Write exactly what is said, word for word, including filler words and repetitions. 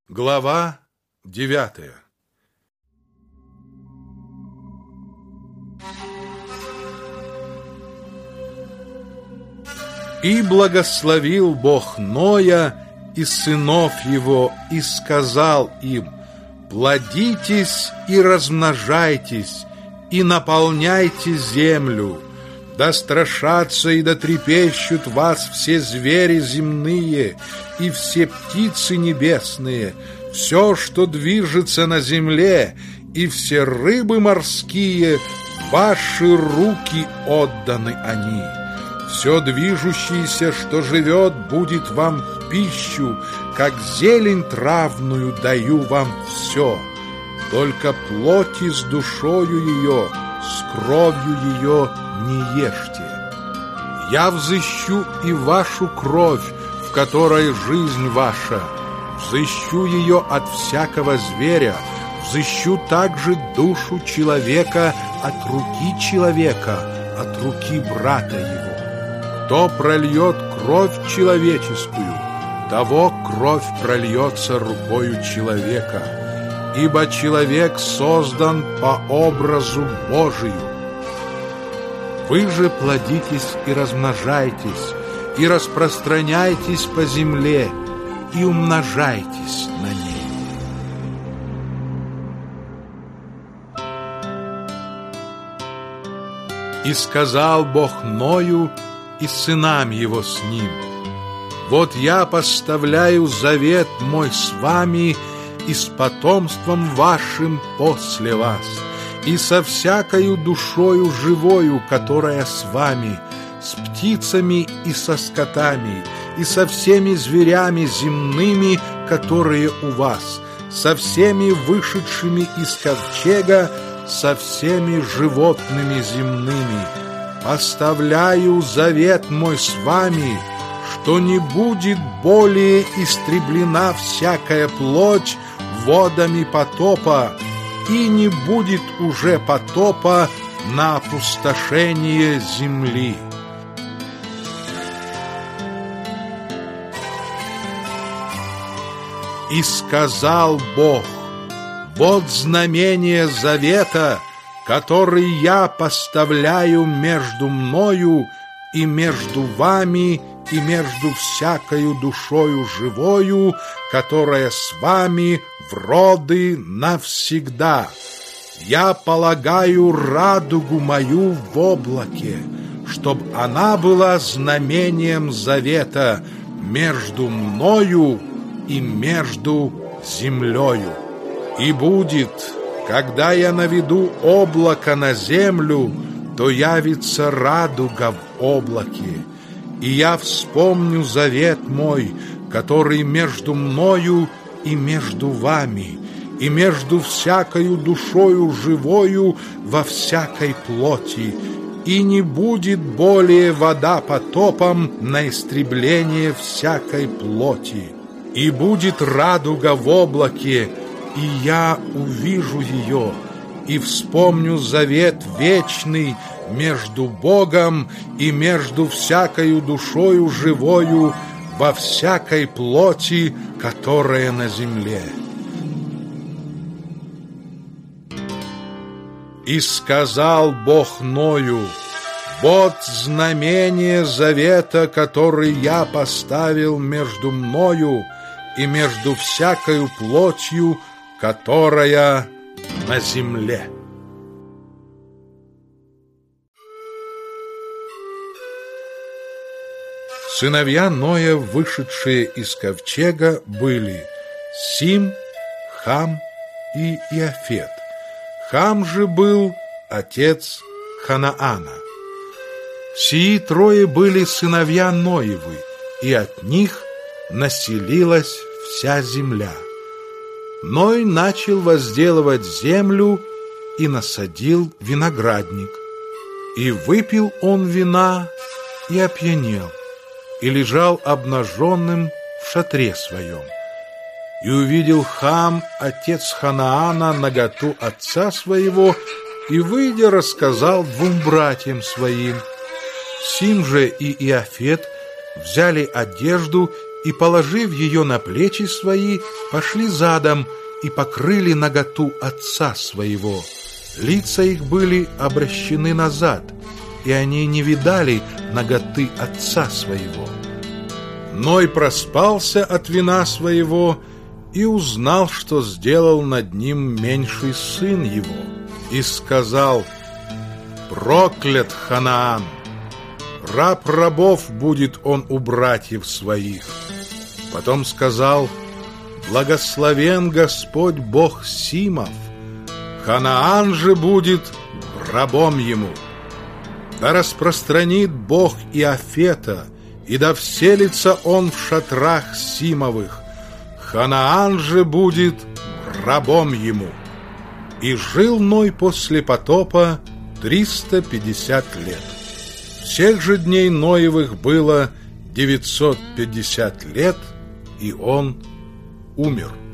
Глава девятая. И благословил Бог Ноя и сынов его, и сказал им: плодитесь и размножайтесь, и наполняйте землю, да страшатся и да трепещут вас все звери земные и все птицы небесные, все, что движется на земле, и все рыбы морские, ваши руки отданы они. Все движущееся, что живет, будет вам в пищу, как зелень травную даю вам все. Только плоти с душою ее, с кровью ее не ешьте. Я взыщу и вашу кровь, в которой жизнь ваша, взыщу ее от всякого зверя, взыщу также душу человека от руки человека, от руки брата его. Кто прольет кровь человеческую, того кровь прольется рукою человека, ибо человек создан по образу Божию. Вы же плодитесь и размножайтесь, и распространяйтесь по земле, и умножайтесь на ней. И сказал Бог Ною и сынам его с ним: вот я поставляю завет мой с вами и с потомством вашим после вас, и со всякою душою живою, которая с вами, с птицами и со скотами, и со всеми зверями земными, которые у вас, со всеми вышедшими из ковчега, со всеми животными земными. Поставляю завет мой с вами, что не будет более истреблена всякая плоть водами потопа, и не будет уже потопа на опустошение земли. И сказал Бог: вот знамение завета, который я поставляю между мною и между вами, и между всякою душою живою, которая с вами в роды навсегда. Я полагаю радугу мою в облаке, чтоб она была знамением завета между мною и между землею. И будет, когда я наведу облако на землю, то явится радуга в облаке, и я вспомню завет мой, который между мною и между вами, и между всякою душою живою во всякой плоти, и не будет более вода потопом на истребление всякой плоти. И будет радуга в облаке, и я увижу ее, и вспомню завет вечный между Богом и между всякою душою живою во всякой плоти, которая на земле. И сказал Бог Ною: вот знамение завета, который я поставил между мною и между всякою плотью, которая на земле. Сыновья Ноя, вышедшие из ковчега, были Сим, Хам и Иафет. Хам же был отец Ханаана. Сии трое были сыновья Ноевы, и от них населилась вся земля. Ной начал возделывать землю и насадил виноградник. И выпил он вина и опьянел, и лежал обнаженным в шатре своем. И увидел Хам, отец Ханаана, наготу отца своего, и, выйдя, рассказал двум братьям своим. Сим же и Иафет взяли одежду и, положив ее на плечи свои, пошли задом и покрыли наготу отца своего. Лица их были обращены назад, и они не видали наготы отца своего. Ной проспался от вина своего и узнал, что сделал над ним меньший сын его, и сказал: «Проклят Ханаан! Раб рабов будет он у братьев своих». Потом сказал: «Благословен Господь Бог Симов, Ханаан же будет рабом ему. Да распространит Бог Иафета, и да вселится он в шатрах Симовых, Ханаан же будет рабом ему». И жил Ной после потопа триста пятьдесят лет. Всех же дней Ноевых было девятьсот пятьдесят лет, и он умер.